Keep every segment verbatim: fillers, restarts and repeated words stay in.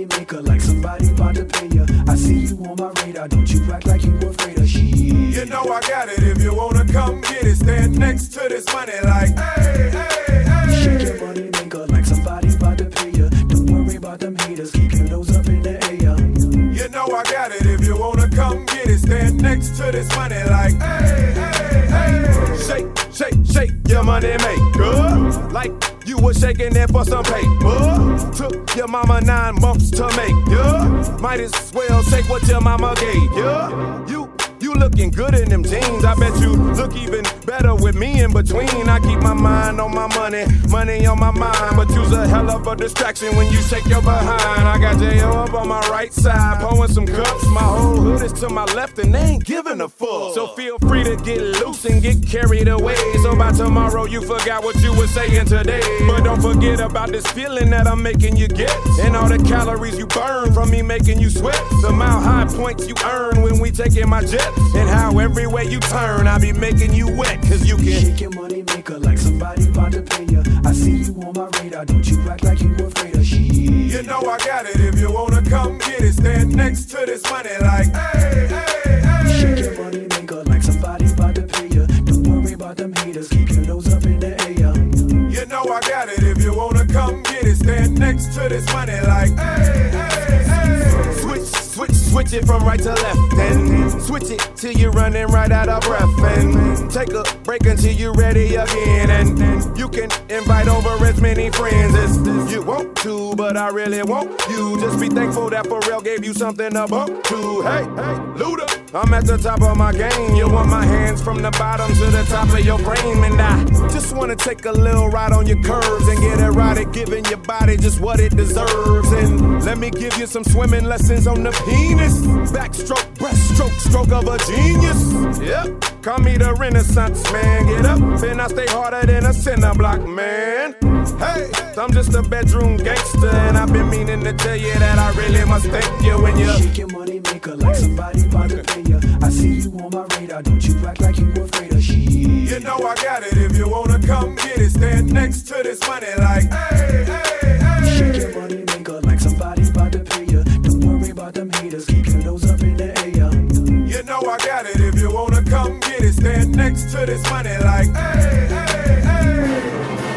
maker, like somebody about to pay ya. I see you on my radar, don't you act like you afraid of shit. You know I got it, if you wanna come get it, stand next to this money like, hey, hey, hey. Shake your money maker, like somebody about to pay ya. Don't worry about them haters, keep your nose up in the air. You know I got it, if you wanna come get it, stand next to this money like, hey, hey, hey. Shake, shake, shake your money maker, like you was shaking it for some paper. Took your mama nine months to make ya. Might as well shake what your mama gave ya. You You looking good in them jeans. I bet you look even better with me in between. I keep my mind on my money, money on my mind. But you's a hell of a distraction when you shake your behind. I got J O up on my right side, pouring some cups. My whole hood is to my left and they ain't giving a fuck. So feel free to get loose and get carried away. So by tomorrow you forgot what you were saying today. But don't forget about this feeling that I'm making you get, and all the calories you burn from me making you sweat. The mile high points you earn when we taking my jet. And how everywhere you turn, I be making you wet, cause you can shake your money maker like somebody about to pay ya. I see you on my radar, don't you act like you afraid of shit. You know I got it, if you wanna come get it, stand next to this money like, hey, hey, hey. Shake your money maker like somebody about to pay ya. Don't worry about them haters, keep your nose up in the air. You know I got it, if you wanna come get it, stand next to this money like, hey, hey, hey. Switch, switch, switch it from right to left, and switch it till you're running right out of breath, and take a break until you're ready again, and you can invite over as many friends as you want to, but I really want you. Just be thankful that Pharrell gave you something to bump to. Hey, hey, Luda, I'm at the top of my game. You want my hands from the bottom to the top of your frame, and I just wanna take a little ride on your curves and get it right at giving your body just what it deserves. And let me give you some swimming lessons on the penis. Backstroke, breaststroke, stroke of a genius. Yep, call me the Renaissance man. Get up and I stay harder than a cinder block man. Hey, I'm just a bedroom gangster, and I've been meaning to tell you that I really must thank you when you shake your money maker like somebody about to pay ya. I see you on my radar, don't you act like you afraid of shit. You know I got it, if you wanna come get it, stand next to this money like, hey, hey, hey. Shake your money maker like somebody about to pay ya. Don't worry about them haters, keep your nose up in the air. You know I got it, if you wanna come get it, stand next to this money like, hey, hey, hey.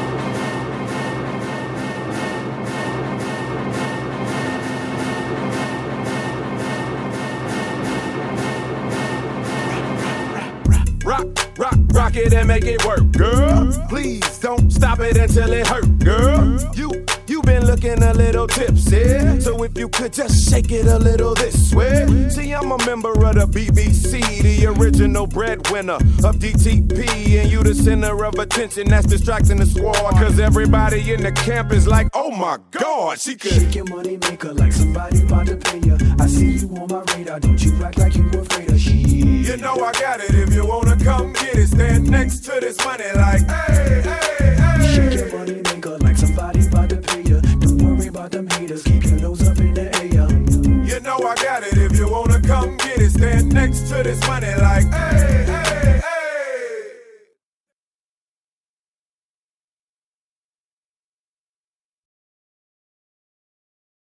Rock, rock, rock it and make it work, girl. Please don't stop it until it hurt, girl. You, you been looking a little tipsy, so if you could just shake it a little this way. See, I'm a member of the B B C, the original breadwinner of D T P, and you the center of attention that's distracting the squad. Cause everybody in the camp is like, oh my God, she could shake your money maker like somebody about to pay ya. I see you on my radar, don't you act like you afraid of shit. You know I got it, if you wanna come get it, stand next to this money like, hey, hey, hey. Shake your money maker like somebody about to pay ya. Don't worry about them haters, keep your nose up in the air. You know I got it, if you wanna come get it, stand next to this money like, hey.